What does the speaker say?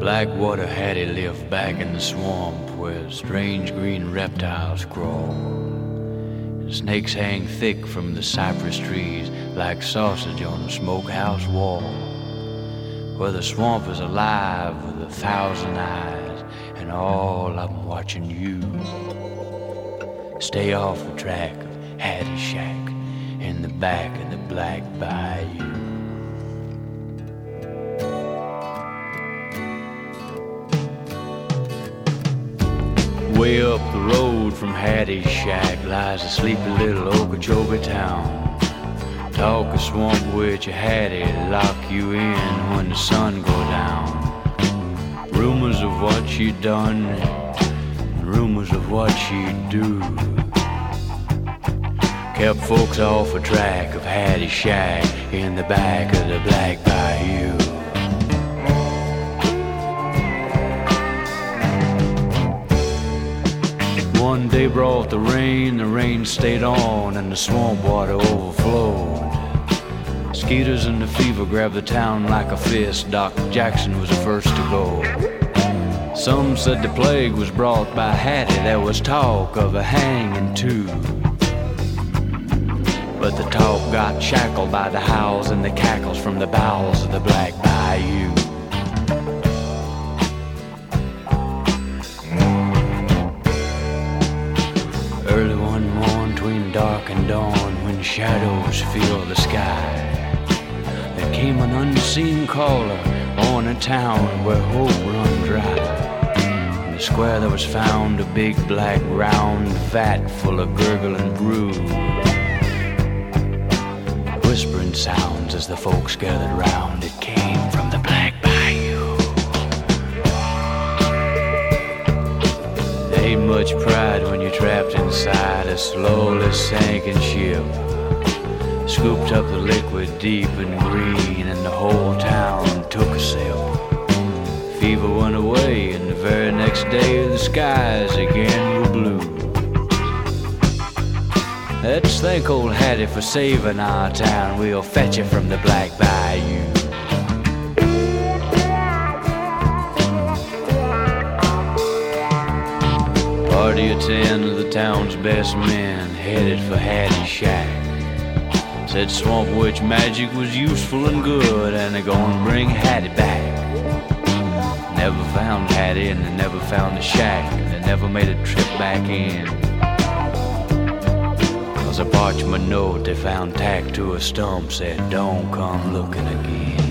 Blackwater Hattie lived back in the swamp where strange green reptiles crawl. And snakes hang thick from the cypress trees like sausage on a smokehouse wall. Where the swamp is alive with 1,000 eyes, and all of them watching you. Stay off the track of Hattie Shack in the back of the Black Bayou. Way up the road from Hattie's shack lies a sleepy little Okeechobee town. Talk a swamp witch, a Hattie, lock you in when the sun go down. Rumors of what she done, and rumors of what she'd do, kept folks off a track of Hattie's shack in the back of the Black Bayou. One day brought the rain stayed on, and the swamp water overflowed. Mosquitoes and the fever grabbed the town like a fist. Doc Jackson was the first to go. Some said the plague was brought by Hattie. There was talk of a hanging too. But the talk got shackled by the howls and the cackles from the bowels of the Black Bayou. Early one morn, between dark and dawn, when shadows filled the sky, there came an unseen caller on a town where hope run dry. In the square there was found a big black round vat full of gurgling brew. Whispering sounds as the folks gathered round. It came from the Black Bayou. There ain't much pride when you're trapped inside a slowly sinking ship. Scooped up the liquid deep and green, and the whole town took a sip. Fever went away, and the very next day the skies again were blue. Let's thank old Hattie for saving our town. We'll fetch you from the Black Bayou. Party of 10 of the town's best men headed for Hattie's shack. Said swamp witch magic was useful and good, and they're gonna bring Hattie back. Never found Hattie, and they never found the shack. They never made a trip back in. A parchment note they found tacked to a stump said, "Don't come looking again."